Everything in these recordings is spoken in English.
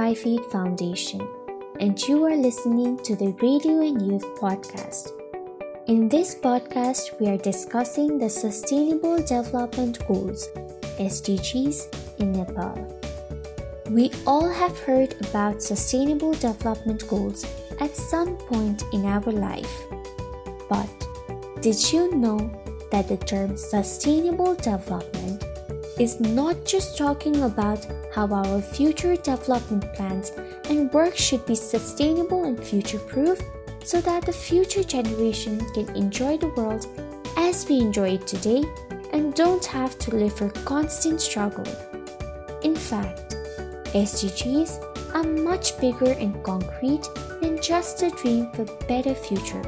iFeed Foundation, and you are listening to the Radio and Youth Podcast. In this podcast, we are discussing the Sustainable Development Goals, SDGs, in Nepal. We all have heard about Sustainable Development Goals at some point in our life. But did you know that the term Sustainable Development is not just talking about how our future development plans and work should be sustainable and future-proof so that the future generation can enjoy the world as we enjoy it today and don't have to live for constant struggle. In fact, SDGs are much bigger and concrete than just a dream for a better future.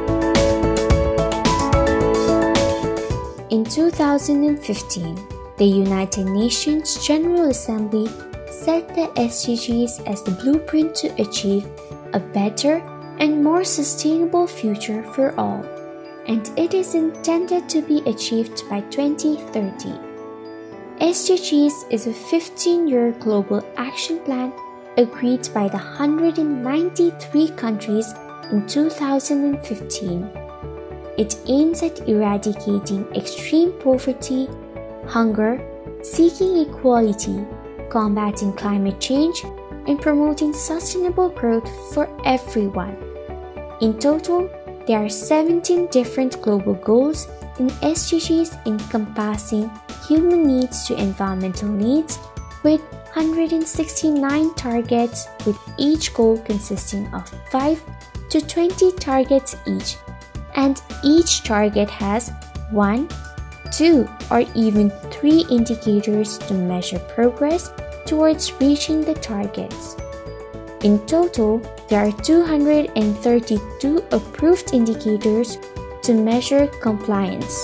In 2015, the United Nations General Assembly set the SDGs as the blueprint to achieve a better and more sustainable future for all, and it is intended to be achieved by 2030. SDGs is a 15-year global action plan agreed by the 193 countries in 2015. It aims at eradicating extreme poverty, hunger, seeking equality, combating climate change, and promoting sustainable growth for everyone. In total, there are 17 different global goals in SDGs encompassing human needs to environmental needs, with 169 targets, with each goal consisting of 5 to 20 targets each, and each target has 1, 2, or even 3 indicators to measure progress towards reaching the targets. In total, there are 232 approved indicators to measure compliance.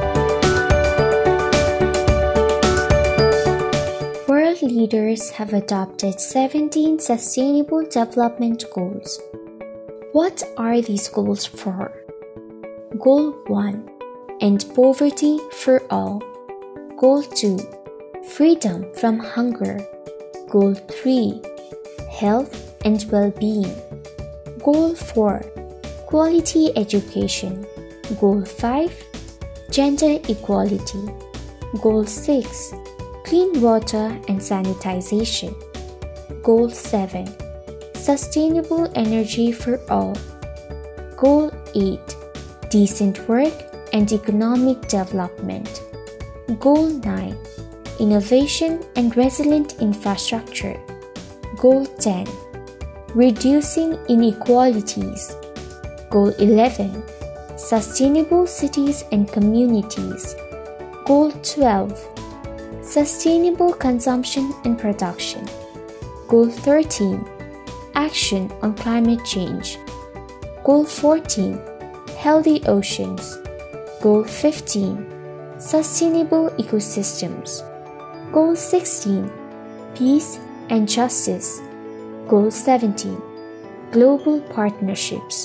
World leaders have adopted 17 Sustainable Development Goals. What are these goals for? Goal 1. End poverty for all. Goal 2. Freedom from hunger. Goal 3. Health and well-being. Goal 4. Quality education. Goal 5. Gender equality. Goal 6. Clean water and sanitization. Goal 7. Sustainable energy for all. Goal 8. Decent work and economic development. Goal 9. Innovation and resilient infrastructure. Goal 10. Reducing inequalities. Goal 11. Sustainable cities and communities. Goal 12. Sustainable consumption and production. Goal 13. Action on climate change. Goal 14. Healthy oceans. Goal 15. Sustainable ecosystems. Goal 16. Peace and justice. Goal 17. Global partnerships.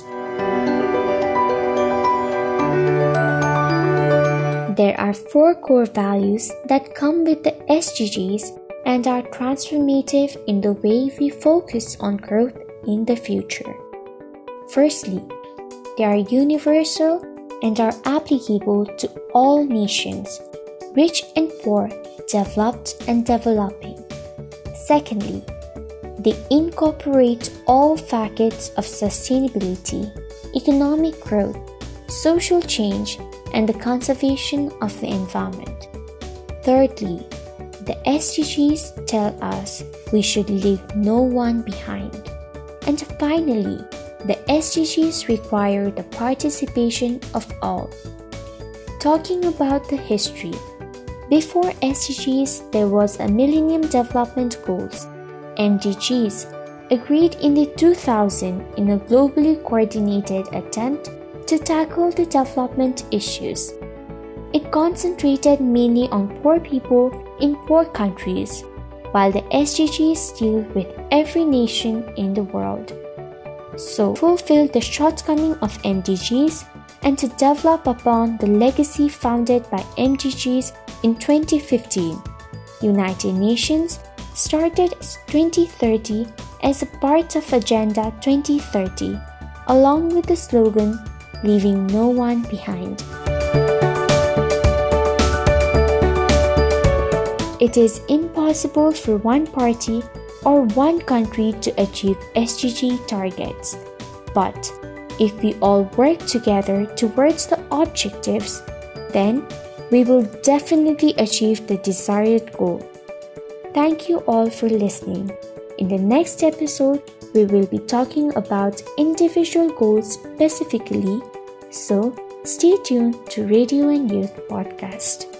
There are 4 core values that come with the SDGs and are transformative in the way we focus on growth in the future. Firstly, they are universal and are applicable to all nations, rich and poor, developed and developing. Secondly, they incorporate all facets of sustainability, economic growth, social change, and the conservation of the environment. Thirdly, the SDGs tell us we should leave no one behind. And finally, the SDGs require the participation of all. Talking about the history, before SDGs there was a Millennium Development Goals, MDGs, agreed in the 2000 in a globally coordinated attempt to tackle the development issues. It concentrated mainly on poor people in poor countries, while the SDGs deal with every nation in the world. So, fulfill the shortcoming of MDGs and to develop upon the legacy founded by MDGs in 2015, United Nations started 2030 as a part of Agenda 2030, along with the slogan, "Leaving no one behind." It is impossible for one party or one country to achieve SDG targets, but if we all work together towards the objectives, then we will definitely achieve the desired goal. Thank you all for listening. In the next episode, we will be talking about individual goals specifically, so stay tuned to Radio and Youth Podcast.